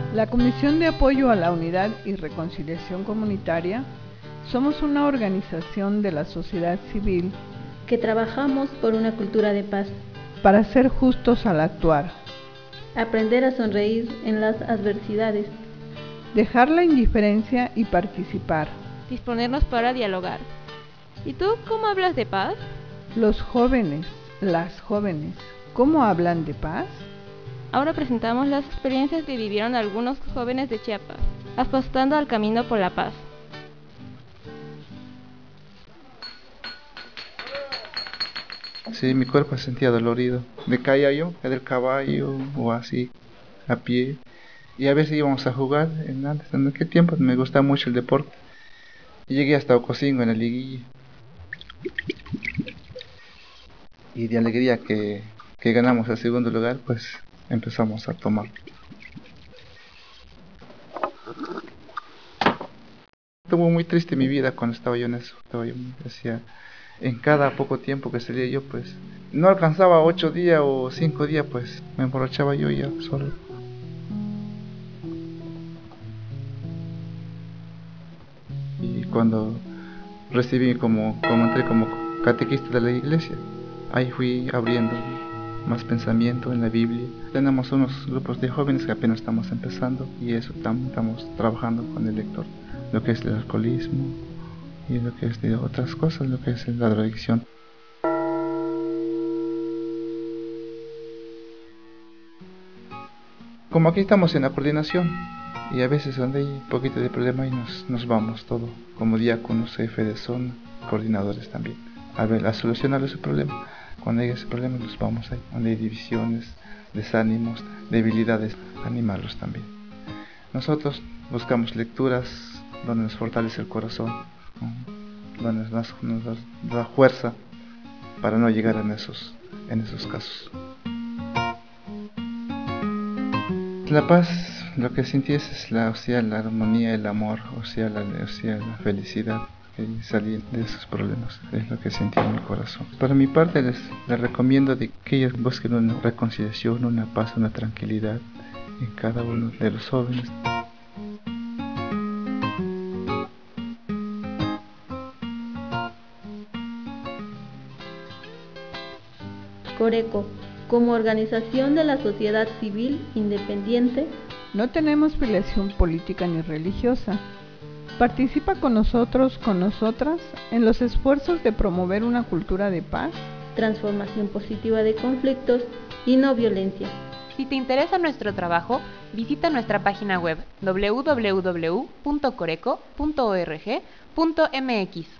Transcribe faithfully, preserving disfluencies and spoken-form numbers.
La Comisión de Apoyo a la Unidad y Reconciliación Comunitaria somos una organización de la sociedad civil que trabajamos por una cultura de paz, para ser justos al actuar, aprender a sonreír en las adversidades, dejar la indiferencia y participar. Disponernos para dialogar. ¿Y tú cómo hablas de paz? Los jóvenes, las jóvenes, ¿cómo hablan de paz? Ahora presentamos las experiencias que vivieron algunos jóvenes de Chiapas, apostando al camino por la paz. Sí, mi cuerpo se sentía dolorido. Me caía yo del caballo o así, a pie. Y a veces íbamos a jugar. En, antes, en aquel tiempo me gustaba mucho el deporte. Y llegué hasta Ocosingo en la liguilla. Y de alegría que, que ganamos el segundo lugar, pues empezamos a tomar. Estuvo muy triste mi vida cuando estaba yo en eso. Estaba yo, decía, en cada poco tiempo que salía yo, pues no alcanzaba ocho días o cinco días, pues me emborrachaba yo ya solo. Y cuando recibí como, como entré como catequista de la iglesia, ahí fui abriendo más pensamiento en la Biblia. Tenemos unos grupos de jóvenes que apenas estamos empezando y eso tam, estamos trabajando con el lector, lo que es el alcoholismo y lo que es de otras cosas, lo que es la drogadicción. Como aquí estamos en la coordinación y a veces donde hay un poquito de problema y nos, nos vamos todo, como diáconos, jefe de zona, coordinadores también, a ver, a solucionar ese problema. Cuando hay ese problema nos vamos ahí, donde hay divisiones, desánimos, debilidades, animarlos también. Nosotros buscamos lecturas donde nos fortalece el corazón, donde nos, nos da fuerza para no llegar en esos, en esos casos. La paz, lo que sentí es la, o sea, la armonía, el amor, o sea, la, o sea, la felicidad y salir de esos problemas, es lo que sentí en mi corazón. Para mi parte les, les recomiendo de que ellos busquen una reconciliación, una paz, una tranquilidad en cada uno de los jóvenes. Coreco, como organización de la sociedad civil independiente, no tenemos filiación política ni religiosa. Participa con nosotros, con nosotras, en los esfuerzos de promover una cultura de paz, transformación positiva de conflictos y no violencia. Si te interesa nuestro trabajo, visita nuestra página web doble u doble u doble u punto coreco punto org punto m x.